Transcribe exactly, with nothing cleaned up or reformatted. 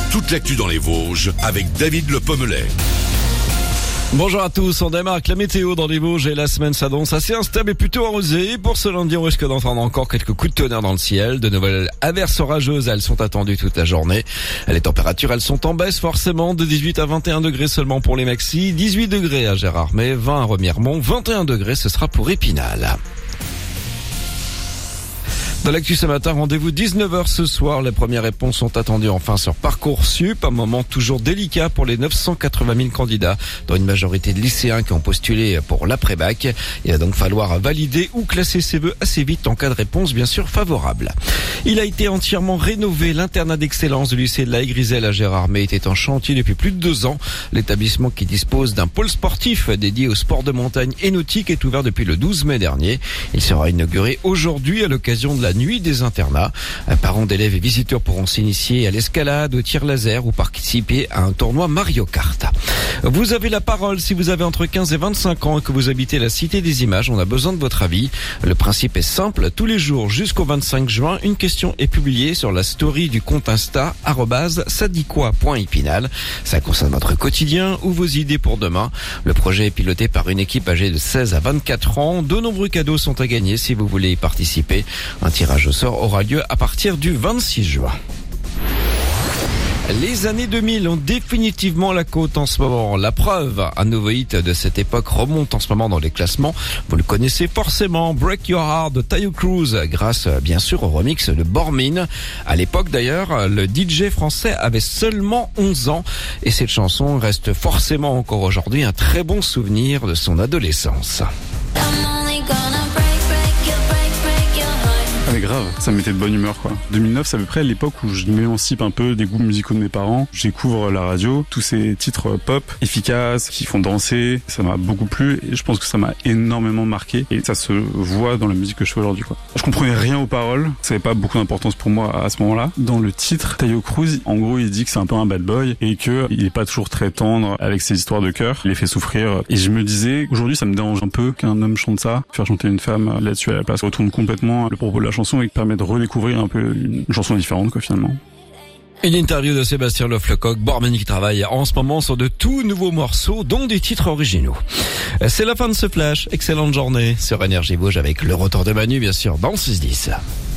toute l'actu dans les Vosges avec David Le Pommelet. Bonjour à tous, on démarre avec la météo dans les Vosges et la semaine s'annonce assez instable et plutôt arrosée. Pour ce lundi, on risque d'entendre encore quelques coups de tonnerre dans le ciel. De nouvelles averses orageuses, elles sont attendues toute la journée. Les températures, elles sont en baisse forcément, de dix-huit à vingt et un degrés seulement pour les maxis, dix-huit degrés à Gérardmer, vingt à Remiremont, vingt et un degrés ce sera pour Épinal. Dans l'actu ce matin, rendez-vous dix-neuf heures ce soir. Les premières réponses sont attendues enfin sur Parcoursup. Un moment toujours délicat pour les neuf cent quatre-vingt mille candidats, dont une majorité de lycéens qui ont postulé pour l'après-bac. Il va donc falloir valider ou classer ses vœux assez vite en cas de réponse bien sûr favorable. Il a été entièrement rénové. L'internat d'excellence du lycée de la Haye-Griselle à Gérardmer était en chantier depuis plus de deux ans. L'établissement qui dispose d'un pôle sportif dédié au sport de montagne et nautique est ouvert depuis le douze mai dernier. Il sera inauguré aujourd'hui à l'occasion de la nuit des internats. Parents d'élèves et visiteurs pourront s'initier à l'escalade, au tir laser ou participer à un tournoi Mario Kart. Vous avez la parole si vous avez entre quinze et vingt-cinq ans et que vous habitez la Cité des Images. On a besoin de votre avis. Le principe est simple. Tous les jours jusqu'au vingt-cinq juin, une question est publiée sur la story du compte Insta arobase sadikoi point épinal. Ça concerne votre quotidien ou vos idées pour demain. Le projet est piloté par une équipe âgée de seize à vingt-quatre ans. De nombreux cadeaux sont à gagner si vous voulez y participer. Un tirage au sort aura lieu à partir du vingt-six juin. Les années deux mille ont définitivement la cote en ce moment. La preuve, un nouveau hit de cette époque remonte en ce moment dans les classements. Vous le connaissez forcément, Break Your Heart de Taio Cruz, grâce bien sûr au remix de Bormin. À l'époque d'ailleurs, le D J français avait seulement onze ans et cette chanson reste forcément encore aujourd'hui un très bon souvenir de son adolescence. Ah mais grave, ça me mettait de bonne humeur quoi. deux mille neuf, c'est à peu près l'époque où je m'émancipe un peu des goûts musicaux de mes parents. Je découvre la radio, tous ces titres pop efficaces qui font danser. Ça m'a beaucoup plu et je pense que ça m'a énormément marqué et ça se voit dans la musique que je fais aujourd'hui quoi. Je comprenais rien aux paroles, ça n'avait pas beaucoup d'importance pour moi à ce moment-là. Dans le titre, Taio Cruz, en gros, il dit que c'est un peu un bad boy et que il est pas toujours très tendre avec ses histoires de cœur. Il les fait souffrir et je me disais, aujourd'hui, ça me dérange un peu qu'un homme chante ça, faire chanter une femme là-dessus à la place. Ça retourne complètement le propos de la chanson et permet de redécouvrir un peu une chanson différente quoi finalement. Une interview de Sébastien Loflecoq, Bormin qui travaille en ce moment sur de tout nouveaux morceaux, dont des titres originaux. C'est la fin de ce flash. Excellente journée sur Énergie Vosges avec le retour de Manu bien sûr dans le six dix.